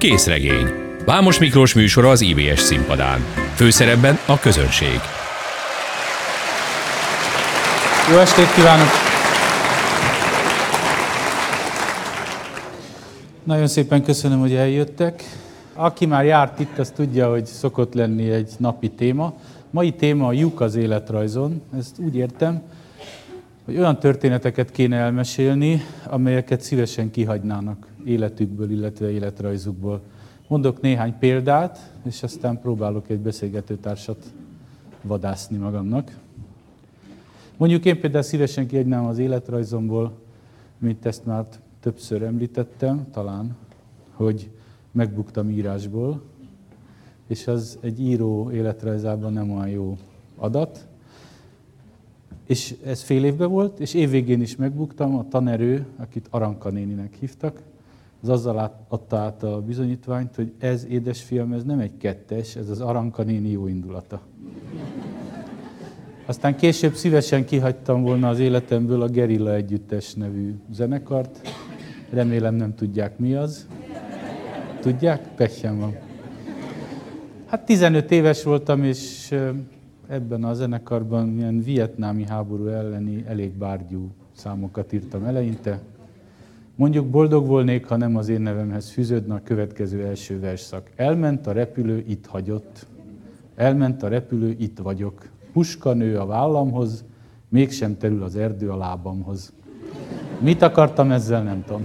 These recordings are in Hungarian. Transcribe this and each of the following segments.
Készregény. Vámos Miklós műsora az IBS színpadán. Főszerepben a közönség. Jó estét kívánok! Nagyon szépen köszönöm, hogy eljöttek. Aki már járt itt, az tudja, hogy szokott lenni egy napi téma. Mai téma a lyuk az életrajzon. Ezt úgy értem, hogy olyan történeteket kéne elmesélni, amelyeket szívesen kihagynának életükből, illetve életrajzukból. Mondok néhány példát, és aztán próbálok egy beszélgetőtársat vadászni magamnak. Mondjuk én például szívesen kihagynám az életrajzomból, mint ezt már többször említettem, talán, hogy megbuktam írásból, és az egy író életrajzában nem olyan jó adat. És ez fél évben volt, és évvégén is megbuktam, a tanerő, akit Aranka néninek hívtak, az azzal adta át a bizonyítványt, hogy ez, édesfiam, ez nem egy 2-es, ez az Aranka néni jó indulata. Aztán később szívesen kihagytam volna az életemből a Gerilla Együttes nevű zenekart. Remélem nem tudják, mi az. Tudják? Pehjem van. Hát 15 éves voltam, és ebben a zenekarban ilyen vietnámi háború elleni elég bárgyú számokat írtam eleinte. Mondjuk boldog volnék, ha nem az én nevemhez fűződne a következő első versszak. Elment a repülő, itt hagyott. Elment a repülő, itt vagyok. Puska nő a vállamhoz, mégsem terül az erdő a lábamhoz. Mit akartam ezzel, nem tudom.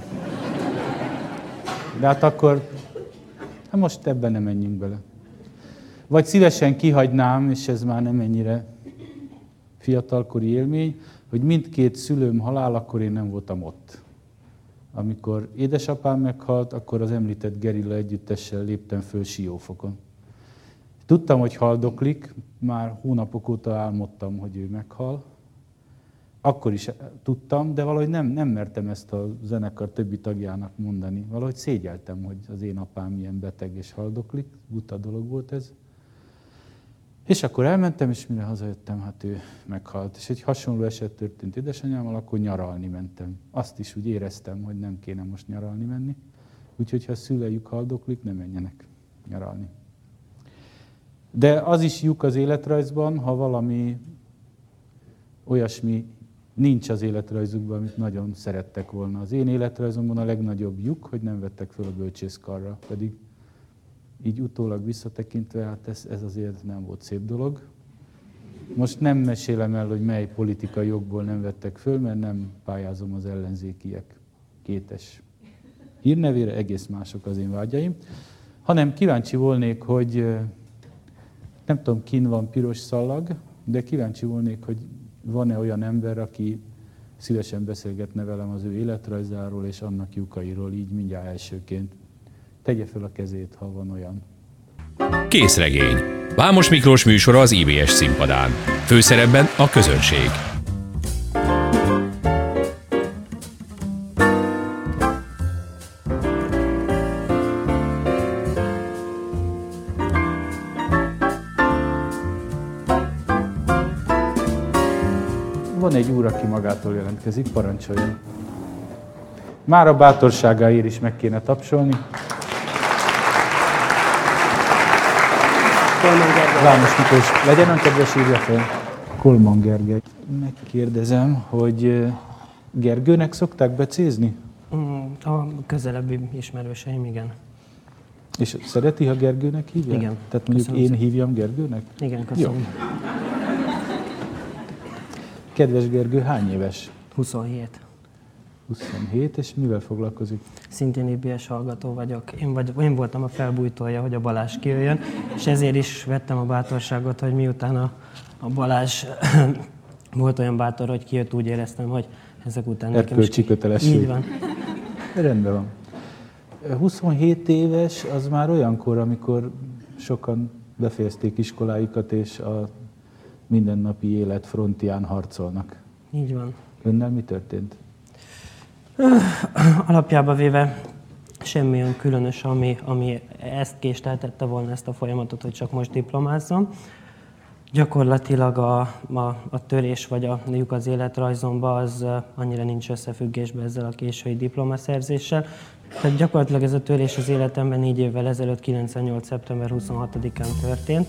De hát akkor, most ebben nem menjünk bele. Vagy szívesen kihagynám, és ez már nem ennyire fiatalkori élmény, hogy mindkét szülőm halálakor én nem voltam ott. Amikor édesapám meghalt, akkor az említett Gerilla Együttessel léptem föl Siófokon. Tudtam, hogy haldoklik, már hónapok óta álmodtam, hogy ő meghal. Akkor is tudtam, de valahogy nem mertem ezt a zenekar többi tagjának mondani. Valahogy szégyeltem, hogy az én apám ilyen beteg és haldoklik. Buta dolog volt ez. És akkor elmentem, és mire hazajöttem, hát ő meghalt. És egy hasonló eset történt édesanyámmal, akkor nyaralni mentem. Azt is úgy éreztem, hogy nem kéne most nyaralni menni. Úgyhogy ha a szüleik haldoklik, ne menjenek nyaralni. De az is lyuk az életrajzban, ha valami olyasmi nincs az életrajzukban, amit nagyon szerettek volna. Az én életrajzomban a legnagyobb lyuk, hogy nem vettek föl a bölcsészkarra, pedig így utólag visszatekintve, hát ez azért nem volt szép dolog. Most nem mesélem el, hogy mely politikai jogból nem vettek föl, mert nem pályázom az ellenzékiek 2-es hírnevére, egész mások az én vágyaim, hanem kíváncsi volnék, hogy nem tudom, kin van piros szallag, de kíváncsi volnék, hogy van-e olyan ember, aki szívesen beszélgetne velem az ő életrajzáról és annak lyukairól, így mindjárt elsőként. Tegye fel a kezét, ha van olyan. Készregény. Vámos Miklós műsora az IBS színpadán. Főszerepben a közönség. Van egy úr, aki magától jelentkezik, parancsoljon. Már a bátorságáért is meg kéne tapsolni. Vámos Miklós, legyen olyan kedves, írja fel. Kolman Gergely. Megkérdezem, hogy Gergőnek szokták becézni? A közelebbi ismerőseim, igen. És szereti, ha Gergőnek hívják? Igen. Tehát mondjuk Köszönöm én hívjam Gergőnek? Igen, köszönöm. Jó. Kedves Gergő, hány éves? 27. 27, és mivel foglalkozik? Szintén IBS hallgató vagyok. Én voltam a felbújtója, hogy a Balázs kijöjjön, és ezért is vettem a bátorságot, hogy miután a Balázs volt olyan bátor, hogy kijött, úgy éreztem, hogy ezek után nekem is... Erkölcsi kötelesség. Így van. Rendben van. 27 éves az már olyankor, amikor sokan befejezték iskoláikat, és a mindennapi élet frontján harcolnak. Így van. Önnel mi történt? Alapjában véve semmi olyan különös, ami ezt késleltette volna ezt a folyamatot, hogy csak most diplomázzam. Gyakorlatilag a törés vagy a lyuk az életrajzomban az annyira nincs összefüggésben ezzel a késői diplomaszerzéssel. Tehát gyakorlatilag ez a törés az életemben 4 évvel ezelőtt, 98. szeptember 26-án történt.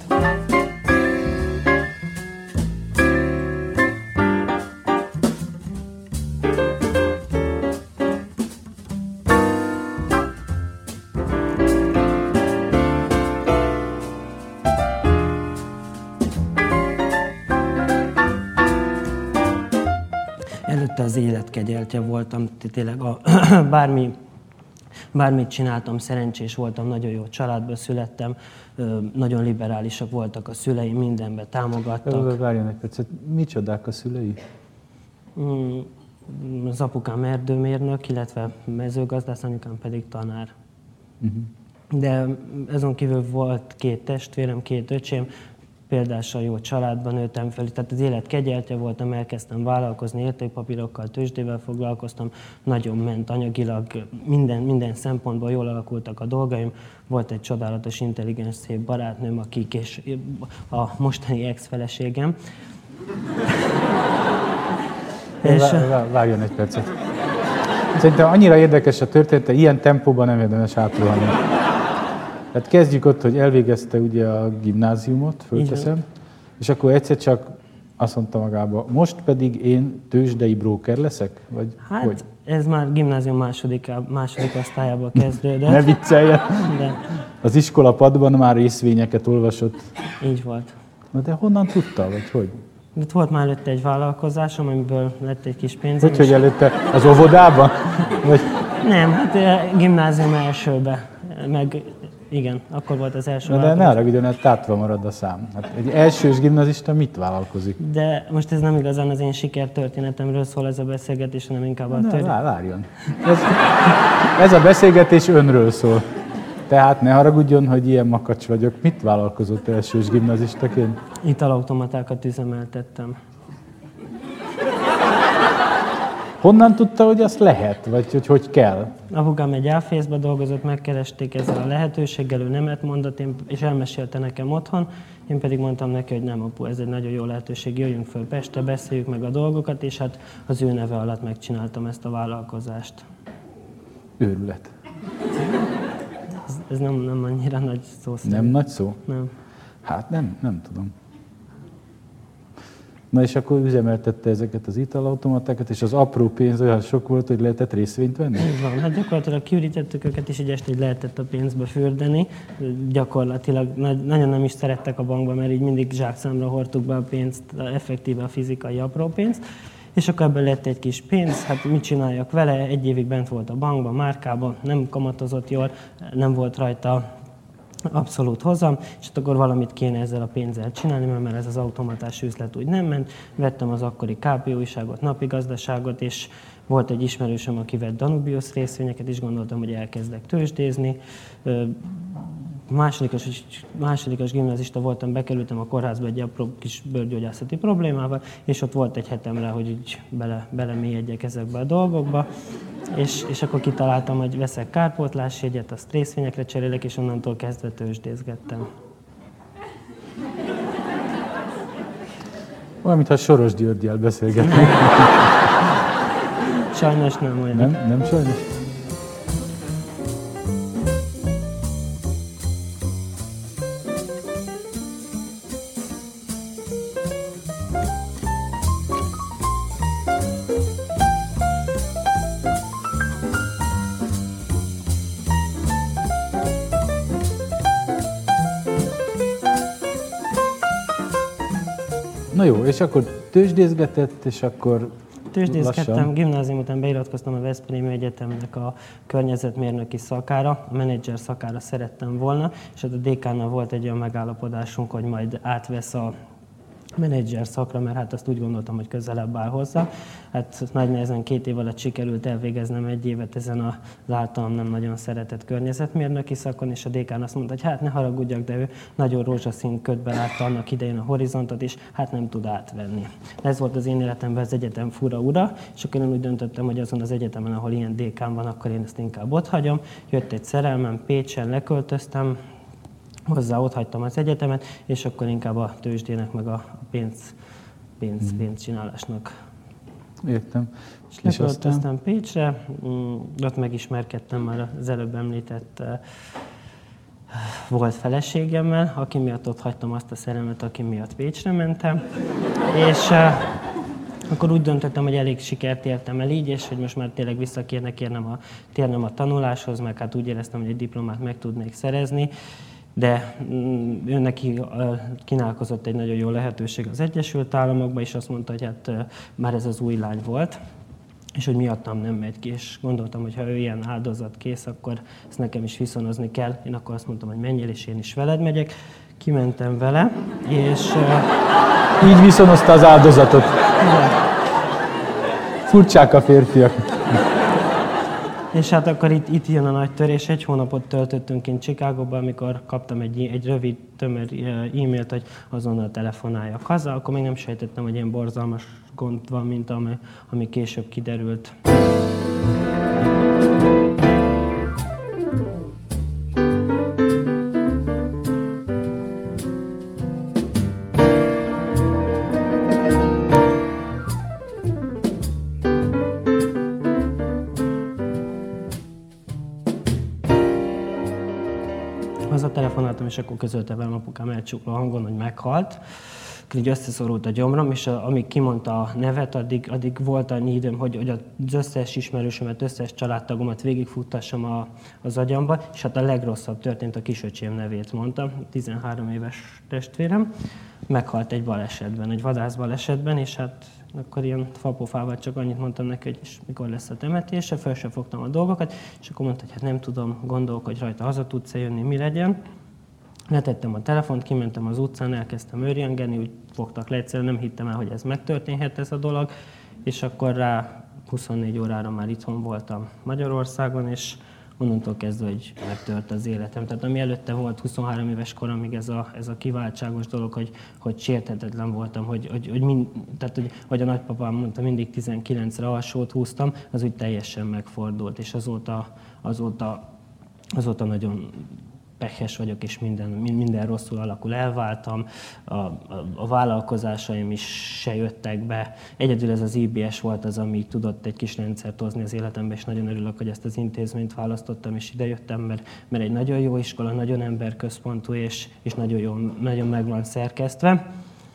Előtte az életkegyeltje voltam, tényleg bármit csináltam, szerencsés voltam, nagyon jó családba születtem, nagyon liberálisak voltak a szüleim, mindenbe támogattak. Várjon egy percet, micsodák a szülei? Az apukám erdőmérnök, illetve mezőgazdász, anyukám pedig tanár. De azon kívül volt 2 testvérem, 2 öcsém, például jó családban nőttem fel, tehát az élet kegyeltje voltam, elkezdtem vállalkozni, értékpapírokkal, tőzsdével foglalkoztam, nagyon ment anyagilag, minden szempontból jól alakultak a dolgaim. Volt egy csodálatos, intelligens, szép barátnőm, akik és a mostani ex-feleségem. Várjon egy percet. Szerintem annyira érdekes a történet, ilyen tempóban nem érdemes átrohanni. Tehát kezdjük ott, hogy elvégezte ugye a gimnáziumot, fölteszem, és akkor egyszer csak azt mondta magába, most pedig én tőzsdei bróker leszek? Vagy hát hogy? Ez már gimnázium második osztályába kezdődött. Ne vicceljen! De Az iskola padban már részvényeket olvasott. így volt. Na de honnan tudta, vagy hogy? De volt már előtte egy vállalkozásom, amiből lett egy kis pénzem. Hogy előtte az óvodában? Vagy... Nem, hát gimnázium elsőbe, meg igen, akkor volt az első. Na de ne haragudjon, hát tátva marad a szám. Hát egy elsős gimnazista mit vállalkozik? De most ez nem igazán az én sikertörténetemről szól ez a beszélgetés, hanem inkább a történet. Várjon. Ez a beszélgetés önről szól. Tehát ne haragudjon, hogy ilyen makacs vagyok. Mit vállalkozott elsős gimnazistaként? Italautomatákat üzemeltettem. Honnan tudta, hogy azt lehet? Vagy hogy kell? Apukám egy áfészba dolgozott, megkeresték ezzel a lehetőséggel, ő nemet mondott, és elmesélte nekem otthon. Én pedig mondtam neki, hogy nem, apu, ez egy nagyon jó lehetőség, jöjjünk föl Pestre, beszéljük meg a dolgokat, és hát az ő neve alatt megcsináltam ezt a vállalkozást. Őrület. Ez nem annyira nagy szó szerint. Nem nagy szó? Nem. Hát nem tudom. Na és akkor üzemeltette ezeket az italautomatákat, és az apró pénz olyan sok volt, hogy lehetett részvényt venni? Így van, hát gyakorlatilag kiürítettük őket, és így este így lehetett a pénzbe fürdeni. Gyakorlatilag nagyon nem is szerettek a bankba, mert így mindig zsákszámra hordtuk be a pénzt, effektíve a fizikai apró pénzt. És akkor ebből lett egy kis pénz, hát mit csináljak vele? 1 évig bent volt a bankban, márkában, nem kamatozott jól, nem volt rajta abszolút hozam, és akkor valamit kéne ezzel a pénzzel csinálni, mert ez az automatás üzlet úgy nem ment. Vettem az akkori KP újságot, Napi Gazdaságot, és volt egy ismerősöm, aki vett Danubius részvényeket, és gondoltam, hogy elkezdek tőzsdézni. Másodikos gimnazista voltam, bekerültem a kórházba egy apró kis bőrgyógyászati problémával, és ott volt egy hetemre, hogy így belemélyedjek ezekbe a dolgokba, és akkor kitaláltam, hogy veszek kárpótlásjegyet, azt részvényekre cserélek, és onnantól kezdve tőzsdézgettem. Olyan, mintha Soros Györggyel beszélgetnénk. Sajnos nem olyan. Nem sajnos? Na jó, és akkor tőzsdézgetett, és akkor Tőzsdézgettem, lassan. Gimnázium után beiratkoztam a Veszprémi Egyetemnek a környezetmérnöki szakára, a menedzser szakára szerettem volna, és hát a dékánnal volt egy olyan megállapodásunk, hogy majd átvesz a menedzser szakra, mert hát azt úgy gondoltam, hogy közelebb áll hozzá. Hát nagy nehezen 2 év alatt sikerült elvégeznem 1 évet ezen az általam nem nagyon szeretett környezetmérnöki szakon, és a dékán azt mondta, hogy hát ne haragudjak, de ő nagyon rózsaszín ködben látta annak idején a horizontot, és hát nem tud átvenni. Ez volt az én életemben az egyetem fura ura, és akkor én úgy döntöttem, hogy azon az egyetemen, ahol ilyen dékán van, akkor én ezt inkább otthagyom. Jött egy szerelmem, Pécsen leköltöztem, hozzá, ott hagytam az egyetemet, és akkor inkább a tőzsdének, meg a pénzcsinálásnak. Értem. És leköltöztem Pécsre, ott megismerkedtem már az előbb említett volt feleségemmel, aki miatt ott hagytam azt a szerelmet, aki miatt Pécsre mentem. És akkor úgy döntöttem, hogy elég sikert értem el így, és hogy most már tényleg vissza kéne térnem a tanuláshoz, meg hát úgy éreztem, hogy egy diplomát meg tudnék szerezni, de ő neki kínálkozott egy nagyon jó lehetőség az Egyesült Államokba, és azt mondta, hogy hát már ez az új lány volt, és hogy miattam nem megy ki, és gondoltam, hogy ha ő ilyen áldozatkész, akkor ezt nekem is viszonozni kell. Én akkor azt mondtam, hogy menjél, és én is veled megyek. Kimentem vele, és... Így viszonozta az áldozatot. Igen. Furcsák a férfiak. És hát akkor itt jön a nagy törés. 1 hónapot töltöttünk kint Chicagóban, amikor kaptam egy rövid, tömör e-mailt, hogy azonnal telefonáljak haza. Akkor még nem sejtettem, hogy ilyen borzalmas gond van, mint ami később kiderült. Telefonáltam, és akkor közölte velem apukám elcsukló hangon, hogy meghalt. Így összeszorult a gyomrom, és amíg kimondta a nevet, addig volt annyi időm, hogy az összes ismerősömet, összes családtagomat végigfuttassam az agyamba, és hát a legrosszabb történt, a kisöcsém nevét mondtam, 13 éves testvérem, meghalt egy balesetben, egy vadászbalesetben, és hát akkor ilyen fapofával csak annyit mondtam neki, hogy mikor lesz a temetése, föl sem fogtam a dolgokat, és akkor mondta, hogy hát nem tudom, gondolkodj rajta, haza tudsz jönni, mi legyen. Letettem a telefont, kimentem az utcán, elkezdtem őrjengeni, úgy fogtak le, egyszerűen nem hittem el, hogy ez megtörténhet ez a dolog, és akkor rá 24 órára már itthon voltam Magyarországon, és onnantól kezdve, hogy megtört az életem. Tehát ami előtte volt 23 éves koromig ez a kiváltságos dolog, hogy sérthetetlen voltam, hogy a nagypapám mondta, mindig 19-re alsót húztam, az úgy teljesen megfordult, és azóta nagyon pehes vagyok, és minden rosszul alakul, elváltam, a vállalkozásaim is se jöttek be. Egyedül ez az IBS volt az, ami tudott egy kis rendszert hozni az életembe, és nagyon örülök, hogy ezt az intézményt választottam, és idejöttem, mert egy nagyon jó iskola, nagyon emberközpontú, és nagyon meg van szerkesztve.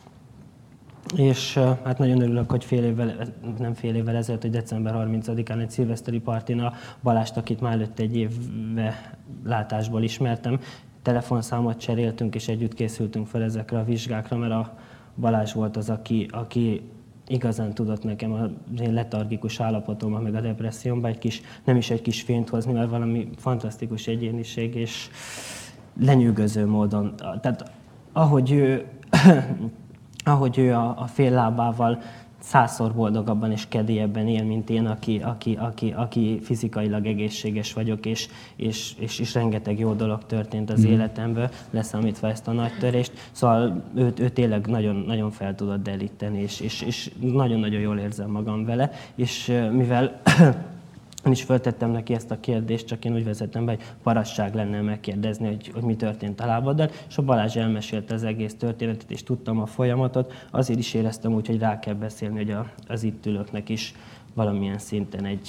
És hát nagyon örülök, hogy nem fél évvel ezelőtt, hogy december 30-án egy szilveszteri partin a Balást, akit már előtt egy éve látásból ismertem, telefonszámot cseréltünk, és együtt készültünk fel ezekre a vizsgákra, mert a Balázs volt az, aki igazán tudott nekem az én letargikus állapotomban, meg a depressziómban nem is egy kis fényt hozni, mert valami fantasztikus egyéniség, és lenyűgöző módon. Tehát ahogy ő a fél lábával 100-szor boldogabban és kedélyebben él, mint én, aki fizikailag egészséges vagyok, és rengeteg jó dolog történt az életemből, leszámítva ezt a nagy törést. Szóval ő tényleg nagyon, nagyon fel tudott deríteni, és nagyon-nagyon jól érzem magam vele, és mivel én is föltettem neki ezt a kérdést, csak én úgy vezettem be, hogy parasság lenne megkérdezni, hogy mi történt a lábaddal, és a Balázs elmesélte az egész történetet, és tudtam a folyamatot. Azért is éreztem úgy, hogy rá kell beszélni, hogy az itt ülőknek is valamilyen szinten egy...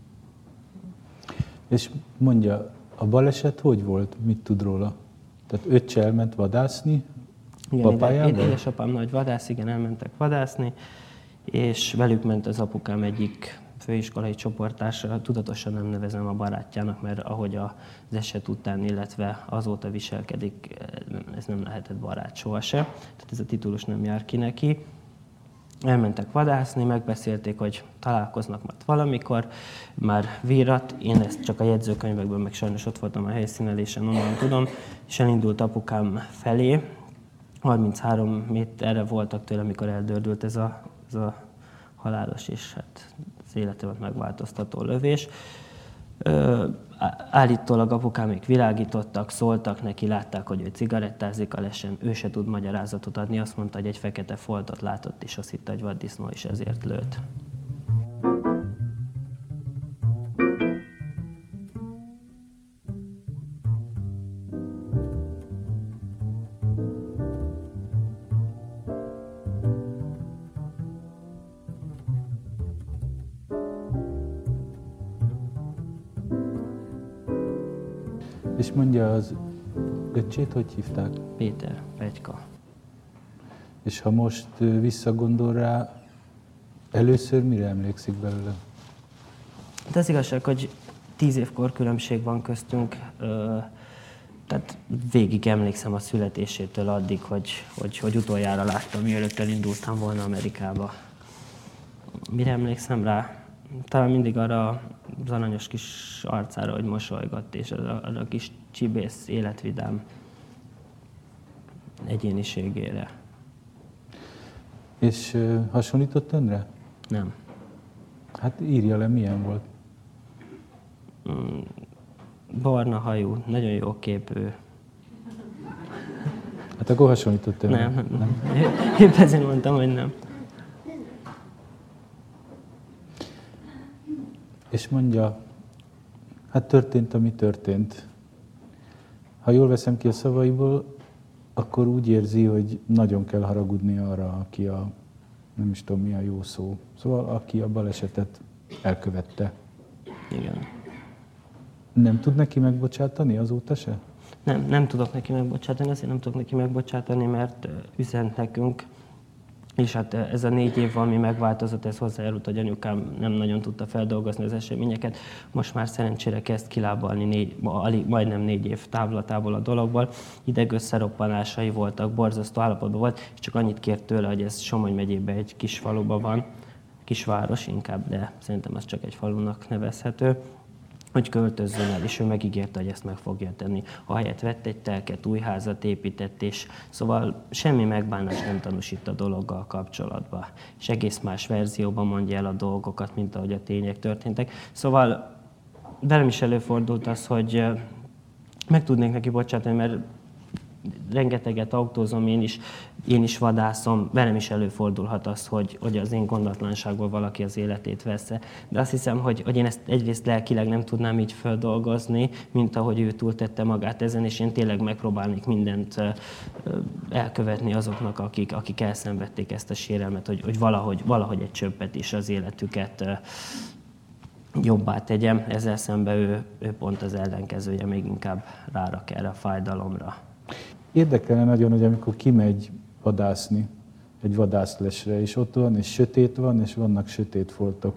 És mondja, a baleset hogy volt? Mit tud róla? Tehát öccse elment vadászni? Igen, édesapám nagy vadász, igen, elmentek vadászni, és velük ment az apukám egyik főiskolai csoporttársa, tudatosan nem nevezem a barátjának, mert ahogy az eset után, illetve azóta viselkedik, ez nem lehetett barát sohasem. Tehát ez a titulus nem jár ki neki. Elmentek vadászni, megbeszélték, hogy találkoznak majd valamikor, már vírat, én ezt csak a jegyzőkönyvekből, meg sajnos ott voltam a helyszínelésen, onnan tudom, és elindult apukám felé. 33 méterre voltak tőle, amikor eldördült ez a halálos, és hát az életemet megváltoztató lövés. Állítólag apukámék világítottak, szóltak neki, látták, hogy ő cigarettázik a lesen, ő se tud magyarázatot adni, azt mondta, hogy egy fekete foltot látott, és azt hitte, hogy vaddisznó, és ezért lőtt. És mondja, az öccsét hogy hívták? Péter, Pegyka. És ha most visszagondol rá, először mire emlékszik belőle? De az igazság, hogy 10 évkor különbség van köztünk, tehát végig emlékszem a születésétől addig, hogy utoljára láttam, mielőtt elindultam volna Amerikába. Mire emlékszem rá? Talán mindig arra az aranyos kis arcára, hogy mosolygott, és arra a kis csibész, életvidám egyéniségére. És hasonlított önre? Nem. Hát írja le, milyen volt. Barna hajú, nagyon jó képű. Hát akkor hasonlított önre. Nem. Épp ezért mondtam, hogy nem. És mondja, hát történt, ami történt. Ha jól veszem ki a szavaiból, akkor úgy érzi, hogy nagyon kell haragudni arra, aki nem is tudom mi a jó szó, szóval aki a balesetet elkövette. Igen. Nem tud neki megbocsátani azóta se? Nem tudok neki megbocsátani, azért nem tudok neki megbocsátani, mert üzent nekünk, és hát ez a 4 év, ami megváltozott, ez hozzájárult, hogy anyukám nem nagyon tudta feldolgozni az eseményeket. Most már szerencsére kezd kilábalni majdnem 4 év távlatából a dologból. Idegösszeroppanásai voltak, borzasztó állapotban volt, és csak annyit kért tőle, hogy ez Somogy megyében egy kis faluban van, kisváros inkább, de szerintem az csak egy falunak nevezhető, hogy költözzön el, és ő megígérte, hogy ezt meg fogja tenni. Ahelyett vett egy telket, új házat épített, és szóval semmi megbánást nem tanúsít a dologgal kapcsolatban. És egész más verzióban mondja el a dolgokat, mint ahogy a tények történtek. Szóval velem is előfordult az, hogy meg tudnék neki bocsátani, mert rengeteget autózom, én is vadászom, velem is előfordulhat az, hogy az én gondatlanságból valaki az életét vesz-e. De azt hiszem, hogy én ezt egyrészt lelkileg nem tudnám így földolgozni, mint ahogy ő túltette magát ezen, és én tényleg megpróbálnék mindent elkövetni azoknak, akik elszenvedték ezt a sérelmet, hogy valahogy egy csöppet is az életüket jobbá tegyem. Ezzel szemben ő pont az ellenkezője, még inkább rárak erre a fájdalomra. Érdekelne nagyon, hogy amikor kimegy vadászni, egy vadászlesre, és ott van, és sötét van, és vannak sötét foltok.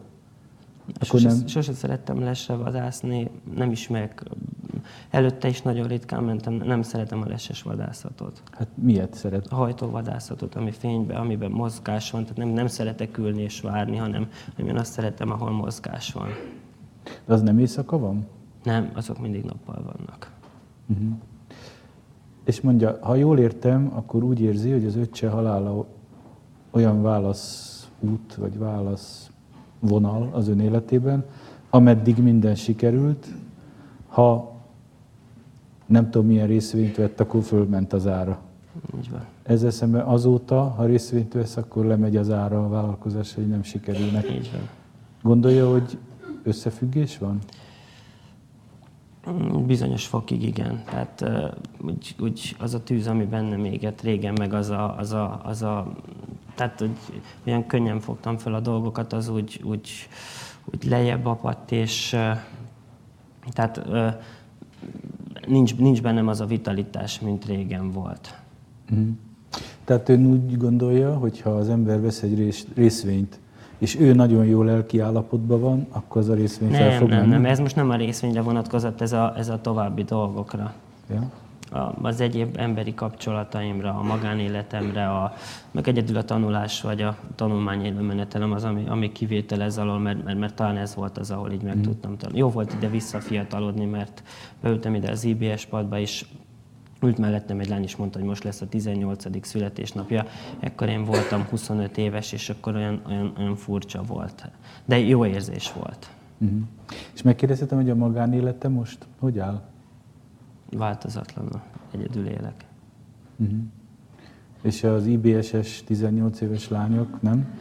Sose szerettem lesre vadászni, nem ismerek. Előtte is nagyon ritkán mentem, nem szeretem a leses vadászatot. Hát miért szeret? A hajtóvadászatot, ami fényben, amiben mozgás van, tehát nem szeretek ülni és várni, hanem én azt szeretem, ahol mozgás van. De az nem éjszaka van? Nem, azok mindig nappal vannak. Uh-huh. És mondja, ha jól értem, akkor úgy érzi, hogy az öccse halála olyan válaszút, vagy válaszvonal az ön életében, ameddig minden sikerült, ha nem tudom milyen részvényt vett, akkor fölment az ára. Így van. Ezzel szemben azóta, ha részvényt vesz, akkor lemegy az ára a vállalkozás, hogy nem sikerülnek. Így van. Gondolja, hogy összefüggés van? Bizonyos fokig igen. Tehát úgy az a tűz, ami bennem égett régen, meg az a tehát hogy olyan könnyen fogtam fel a dolgokat, az úgy lejjebb apadt, és tehát nincs bennem az a vitalitás, mint régen volt. Uh-huh. Tehát ön úgy gondolja, hogy ha az ember vesz egy részvényt, és ő nagyon jó lelki állapotban van, akkor az a részvény fel fog menni? Nem, ez most nem a részvényre vonatkozott, ez a további dolgokra. Ja. Az egyéb emberi kapcsolataimra, a magánéletemre, meg egyedül a tanulás vagy a tanulmányébe menetelem az, ami kivétel ez alól, mert talán ez volt az, ahol így meg tudtam tanulni. Jó volt ide visszafiatalodni, mert beültem ide az IBS padba, és ült mellettem egy lány, és mondta, hogy most lesz a 18. születésnapja. Ekkor én voltam 25 éves, és akkor olyan furcsa volt. De jó érzés volt. Uh-huh. És megkérdezhetem, hogy a magánélete most hogy áll? Változatlanul. Egyedül élek. Uh-huh. És az IBS-es 18 éves lányok, nem?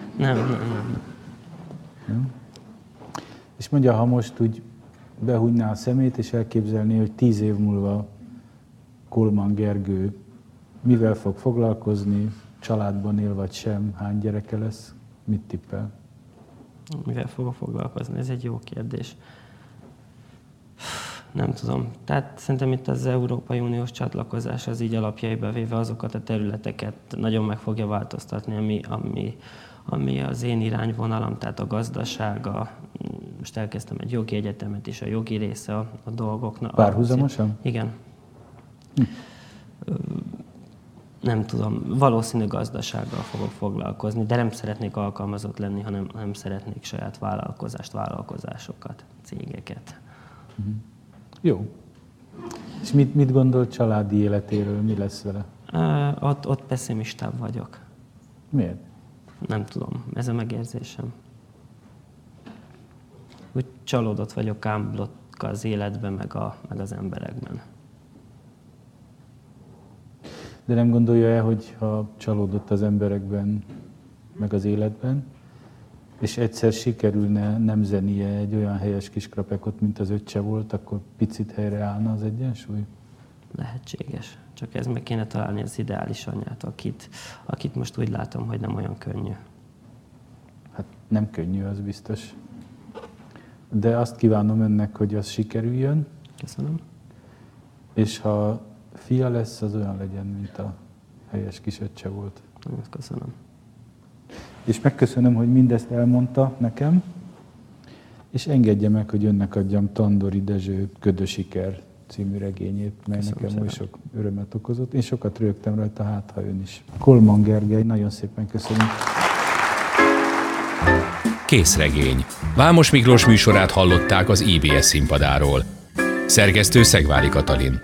Nem? És mondja, ha most úgy behúgyná a szemét, és elképzelné, hogy 10 év múlva Kolman Gergő mivel fog foglalkozni, családban él vagy sem, hány gyereke lesz, mit tippel? Mivel fogok foglalkozni? Ez egy jó kérdés. Nem tudom. Tehát szerintem itt az Európai Uniós csatlakozás az így alapjaiba véve azokat a területeket nagyon meg fogja változtatni, ami az én irányvonalam, tehát a gazdaság, most elkezdtem egy jogi egyetemet is, a jogi része a dolgoknak. Párhuzamosan? Igen. Nem tudom, valószínű gazdasággal fogok foglalkozni, de nem szeretnék alkalmazott lenni, hanem szeretnék saját vállalkozásokat, cégeket. Jó. És mit gondol családi életéről, mi lesz vele? Ott pessimistább vagyok. Miért? Nem tudom, ez a megérzésem. Úgy csalódott vagyok ámblokk az életben, meg az emberekben. De nem gondolja-e, hogy ha csalódott az emberekben, meg az életben, és egyszer sikerülne nemzenie egy olyan helyes kiskrapekot, mint az öccse volt, akkor picit helyreállna az egyensúly? Lehetséges. Csak ez meg kéne találni az ideális anyát, akit most úgy látom, hogy nem olyan könnyű. Hát nem könnyű, az biztos. De azt kívánom önnek, hogy az sikerüljön. Köszönöm. És ha fia lesz, az olyan legyen, mint a helyes kis öccse volt. Nagyon köszönöm. És megköszönöm, hogy mindezt elmondta nekem, és engedje meg, hogy önnek adjam Tandori Dezső Ködösiker című regényét, mely nekem oly sok örömet okozott. Én sokat rögtem rajta, hát ha ön is. Kolman Gergely, nagyon szépen köszönöm. Készregény. Vámos Miklós műsorát hallották az IBS színpadáról. Szerkesztő Szegvári Katalin.